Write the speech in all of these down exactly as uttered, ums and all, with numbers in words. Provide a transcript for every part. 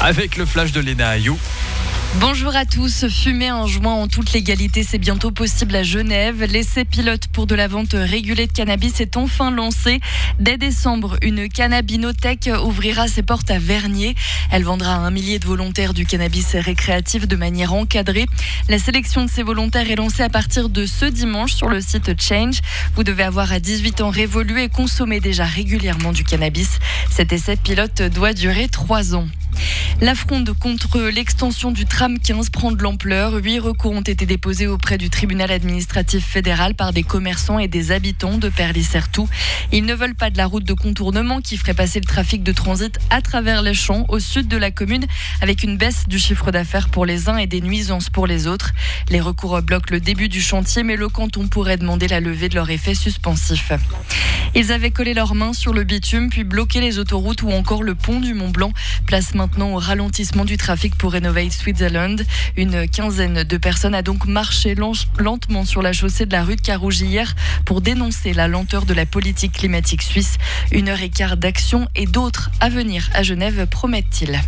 avec le flash de Léna Ayou. Bonjour à tous. Fumer en joint en toute légalité, c'est bientôt possible à Genève. L'essai pilote pour de la vente régulée de cannabis est enfin lancé. Dès décembre, une cannabinothèque ouvrira ses portes à Vernier. Elle vendra à un millier de volontaires du cannabis récréatif de manière encadrée. La sélection de ces volontaires est lancée à partir de ce dimanche sur le site Change. Vous devez avoir à dix-huit ans révolu et consommer déjà régulièrement du cannabis. Cet essai pilote doit durer trois ans. La fronde contre l'extension du tram quinze prend de l'ampleur. Huit recours ont été déposés auprès du tribunal administratif fédéral par des commerçants et des habitants de Perly-Certoux. Ils ne veulent pas de la route de contournement qui ferait passer le trafic de transit à travers les champs au sud de la commune, avec une baisse du chiffre d'affaires pour les uns et des nuisances pour les autres. Les recours bloquent le début du chantier, mais le canton pourrait demander la levée de leur effet suspensif. Ils avaient collé leurs mains sur le bitume, puis bloqué les autoroutes ou encore le pont du Mont-Blanc. Place maintenant au ralentissement du trafic pour Renovate Switzerland. Une quinzaine de personnes a donc marché lentement sur la chaussée de la rue de Carouge hier pour dénoncer la lenteur de la politique climatique suisse. Une heure et quart d'action et d'autres à venir à Genève, promettent-ils.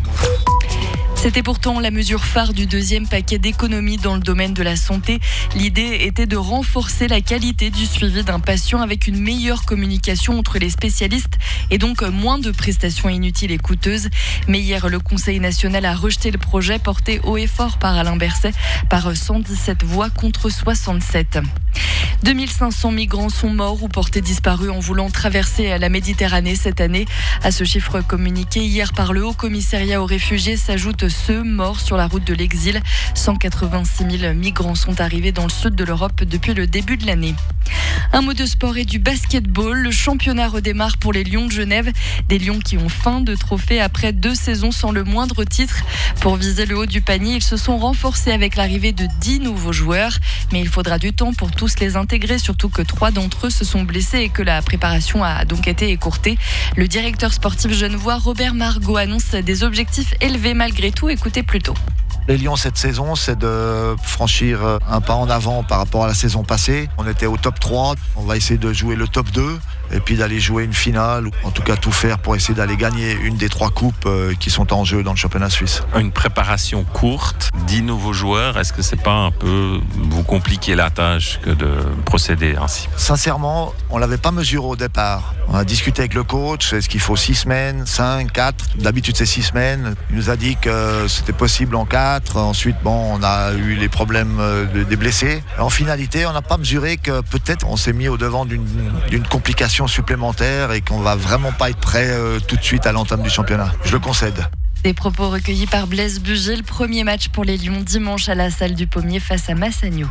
C'était pourtant la mesure phare du deuxième paquet d'économies dans le domaine de la santé. L'idée était de renforcer la qualité du suivi d'un patient avec une meilleure communication entre les spécialistes et donc moins de prestations inutiles et coûteuses. Mais hier, le Conseil national a rejeté le projet porté haut et fort par Alain Berset par cent dix-sept voix contre soixante-sept. deux mille cinq cents migrants sont morts ou portés disparus en voulant traverser la Méditerranée cette année. À ce chiffre communiqué hier par le Haut Commissariat aux réfugiés s'ajoutent ceux morts sur la route de l'exil. cent quatre-vingt-six mille migrants sont arrivés dans le sud de l'Europe depuis le début de l'année. Un mot de sport et du basketball. Le championnat redémarre pour les Lions de Genève. Des Lions qui ont faim de trophée après deux saisons sans le moindre titre. Pour viser le haut du panier, ils se sont renforcés avec l'arrivée de dix nouveaux joueurs. Mais il faudra du temps pour tous les intégrer, surtout que trois d'entre eux se sont blessés et que la préparation a donc été écourtée. Le directeur sportif genevois Robert Margot annonce des objectifs élevés malgré tout. Écoutez plutôt. Les Lions cette saison, c'est de franchir un pas en avant par rapport à la saison passée. On était au top trois, on va essayer de jouer le top deux et puis d'aller jouer une finale, en tout cas tout faire pour essayer d'aller gagner une des trois coupes qui sont en jeu dans le championnat suisse. Une préparation courte, dix nouveaux joueurs, est-ce que c'est pas un peu vous compliquer la tâche que de procéder ainsi? Sincèrement, on l'avait pas mesuré au départ. On a discuté avec le coach, est-ce qu'il faut six semaines, cinq, quatre? D'habitude c'est six semaines. Il nous a dit que c'était possible en quatre. Ensuite, bon, on a eu les problèmes de, des blessés. En finalité, on n'a pas mesuré que peut-être on s'est mis au devant d'une, d'une complication supplémentaire et qu'on va vraiment pas être prêt euh, tout de suite à l'entame du championnat. Je le concède. Des propos recueillis par Blaise Bugel. Premier match pour les Lions dimanche à la salle du Pommier face à Massagno.